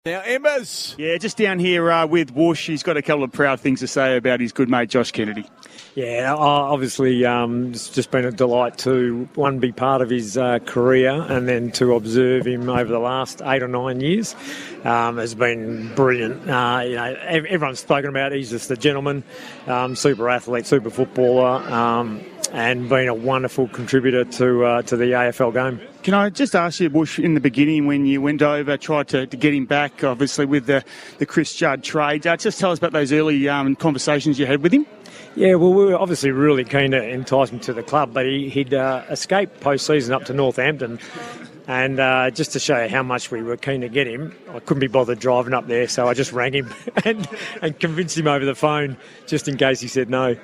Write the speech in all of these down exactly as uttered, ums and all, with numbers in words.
Now, Embers. Yeah, just down here uh, with Whoosh. He's got a couple of proud things to say about his good mate, Josh Kennedy. Yeah, obviously um, it's just been a delight to, one, be part of his uh, career and then to observe him over the last eight or nine years. Um, has been brilliant. Uh, you know, everyone's spoken about it. He's just a gentleman, um, super athlete, super footballer, um, and been a wonderful contributor to uh, to the A F L game. Can I just ask you, Bush, in the beginning when you went over, tried to, to get him back, obviously with the, the Chris Judd trade, uh, just tell us about those early um, conversations you had with him? Yeah, well, we were obviously really keen to entice him to the club, but he, he'd uh, escaped post-season up to Northampton. And uh, just to show you how much we were keen to get him, I couldn't be bothered driving up there, so I just rang him and, and convinced him over the phone, just in case he said no.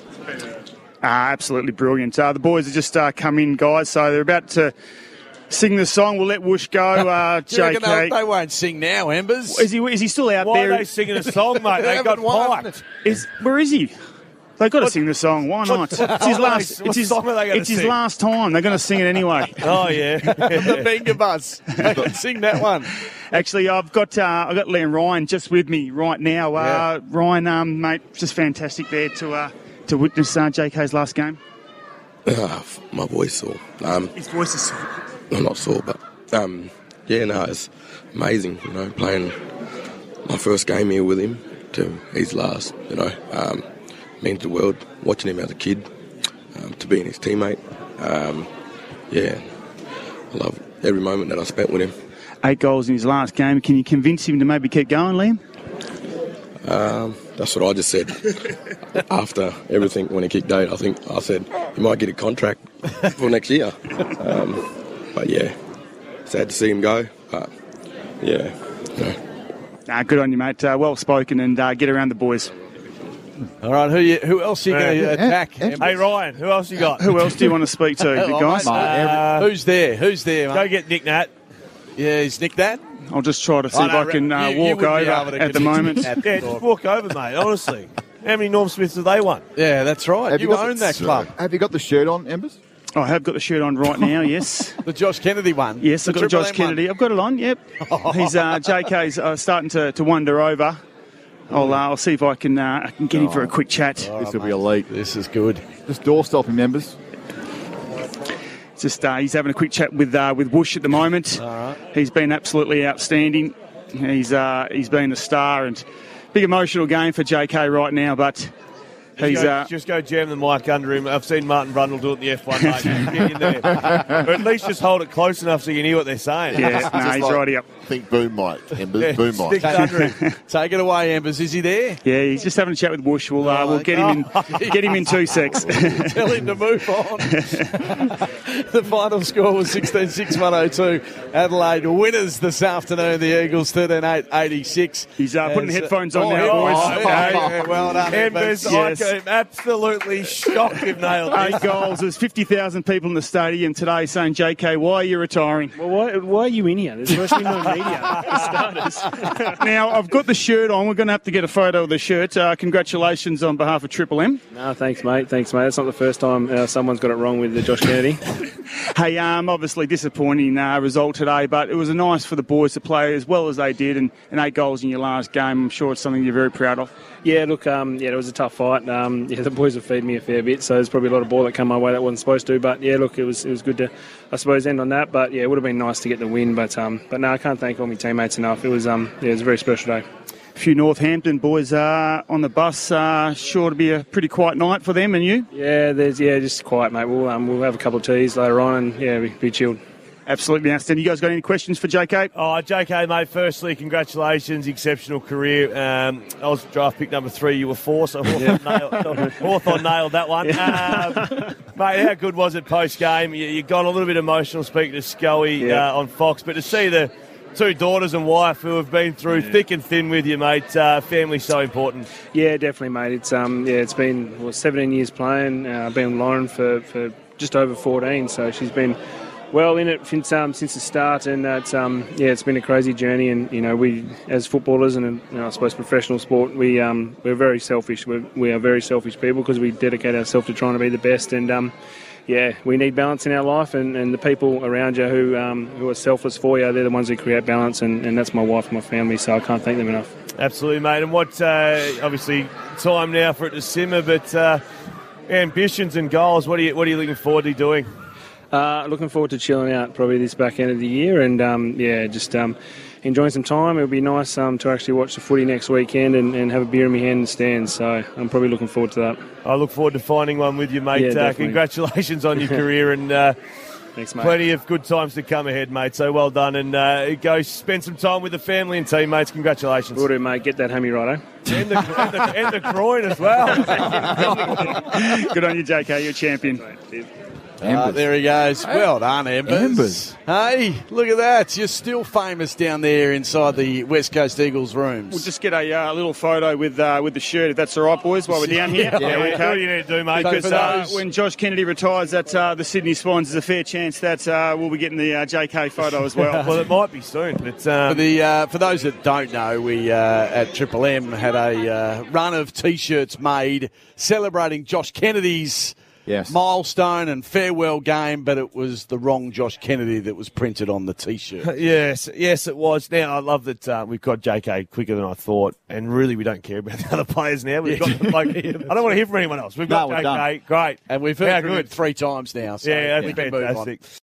Ah, absolutely brilliant. Uh, the boys have just uh, come in, guys, so they're about to sing the song. We'll let Whoosh go. Uh, J K. They won't sing now, Embers. Is he, is he still out Why there? Why are they singing a song, mate? They got piped. Is, where is he? They've got to sing the song. Why not? It's his last. It's his, it's his last time. They're going to sing it anyway. Oh yeah, the Benga Bus. They can sing that one. Actually, I've got uh, I've got Liam Ryan just with me right now. Uh, yeah. Ryan, um, mate, just fantastic there to uh, to witness uh, J K's last game. Uh, my voice sore. Um, his voice is sore. I'm not sore, but um, yeah, no, it's amazing. You know, playing my first game here with him to his last. You know. Um, means the world, watching him as a kid, um, to being his teammate. Um, yeah, I love every moment that I spent with him. Eight goals in his last game. Can you convince him to maybe keep going, Liam? Um, that's what I just said. After everything, when he kicked eight, I think I said he might get a contract for next year. Um, but yeah, sad to see him go. But yeah, you know. Nah, good on you, mate. Uh, well spoken, and uh, get around the boys. All right, who you, who else are you going to attack? Hey, Ryan, who else you got? Who else do you want to speak to, the guys? Uh, who's there? Who's there, mate? Go get Nick Nat. Yeah, is Nick Nat? I'll just try to see oh, if no, I can uh, you, walk you over at the moment. Yeah, just walk over, mate, honestly. How many Norm Smiths have they won? Yeah, that's right. Have you, you own that club. Have you got the shirt on, Embers? Oh, I have got the shirt on right now, yes. The Josh Kennedy one? Yes, I've got the Josh Kennedy. one. I've got it on, yep. He's uh, J K's uh, starting to, to wander over. I'll, uh, I'll see if I can uh, I can get him for a quick chat. Oh, this will be elite. This is good. Just doorstop him, Embers. Just uh, he's having a quick chat with uh, with Whoosh at the moment. All right. He's been absolutely outstanding. He's uh, he's been a star, and big emotional game for J K right now. But just he's go, uh, just go jam the mic under him. I've seen Martin Brundle do it in the F one, mate. Get in there. Or at least just hold it close enough so you can hear what they're saying. Yeah, no, he's like, right up. Think boom mic, Embers. Yeah, boom mic. stick it under him. Take it away, Embers. Is he there? Yeah, he's just having a chat with Whoosh. We'll uh, we'll get him in get him in two secs. Tell him to move on. The final score was sixteen six one oh two. Adelaide winners this afternoon. The Eagles thirteen eight eighty-six. He's uh, putting As, headphones on oh, now, oh, boys. Oh, yeah, yeah, well done, Embers, Embers. I am absolutely shocked you've nailed Eight this. goals. There's fifty thousand people in the stadium today saying, J K, why are you retiring? Well, why, why are you in here? There's supposed to be no media for starters. Now, I've got the shirt on. We're going to have to get a photo of the shirt. Uh, congratulations on behalf of Triple M. No, thanks, mate. Thanks, mate. That's not the first time uh, someone's got it wrong with the Josh Kennedy. Hey, um, obviously disappointing uh, result today, but it was nice for the boys to play as well as they did, and, and eight goals in your last game. I'm sure it's something you're very proud of. Yeah, look, um, yeah, it was a tough fight. Um, yeah, the boys have fed me a fair bit, so there's probably a lot of ball that come my way that wasn't supposed to. But yeah, look, it was it was good to, I suppose, end on that. But yeah, it would have been nice to get the win. But um, but no, I can't thank all my teammates enough. It was um, yeah, it was a very special day. A few Northampton boys uh, on the bus. Uh, sure to be a pretty quiet night for them and you. Yeah, there's yeah, just quiet, mate. We'll um, we'll have a couple of teas later on, and yeah, be, be chilled. Absolutely outstanding. You guys got any questions for J K? Oh, J K, mate, firstly, congratulations. Exceptional career. Um, I was draft pick number three. You were four, so Hawthorne, nailed, Hawthorne nailed that one. Yeah. Um, mate, how good was it post-game? You, you got a little bit emotional speaking to Scully yeah. uh, on Fox, but to see the two daughters and wife who have been through yeah. thick and thin with you, mate, uh, family's so important. Yeah, definitely, mate. It's um, yeah, it's been well, seventeen years playing. Uh, I've been with Lauren for, for just over fourteen, so she's been well in it since um, since the start, and that's um, yeah, it's been a crazy journey. And you know, we as footballers and you know, I suppose professional sport, we um, we're very selfish. We're, we are very selfish people because we dedicate ourselves to trying to be the best. And um, yeah, we need balance in our life, and, and the people around you who um, who are selfless for you, they're the ones who create balance, and, and that's my wife and my family, so I can't thank them enough. Absolutely, mate. And what, uh, obviously, time now for it to simmer, but uh, ambitions and goals, what are you, what are you looking forward to doing? Uh, looking forward to chilling out probably this back end of the year, and um, yeah, just um, enjoying some time. It'll be nice um, to actually watch the footy next weekend and, and have a beer in my hand in the stands, so I'm probably looking forward to that. I look forward to finding one with you, mate. Yeah, uh, congratulations on your career, and uh, thanks, mate. Plenty of good times to come ahead, mate, so well done, and uh, go spend some time with the family and teammates. Congratulations. Will do, mate. Get that hammy right, eh? And the, and, the, and the groin as well. Good on you, J K. You're a champion. Uh, there he goes. Well done, Embers. Embers. Hey, look at that. You're still famous down there inside the West Coast Eagles rooms. We'll just get a uh, little photo with uh, with the shirt, if that's all right, boys, while we're down here. yeah, yeah, what do you need to do, mate? Because for uh, those- when Josh Kennedy retires at uh, the Sydney Swans, there's a fair chance that uh, we'll be getting the uh, J K photo as well. Well, it might be soon, but... Um, For the uh, for those that don't know, we uh, at Triple M had a uh, run of T-shirts made celebrating Josh Kennedy's Yes. milestone and farewell game, but it was the wrong Josh Kennedy that was printed on the T-shirt. Yes, yes, it was. Now, I love that uh, we've got J K quicker than I thought, and really we don't care about the other players now. We've got, like, I don't want to hear from anyone else. We've got No, we're J K, done. great. And we've How heard from good. him three times now. So Yeah, we that's can move on. fantastic.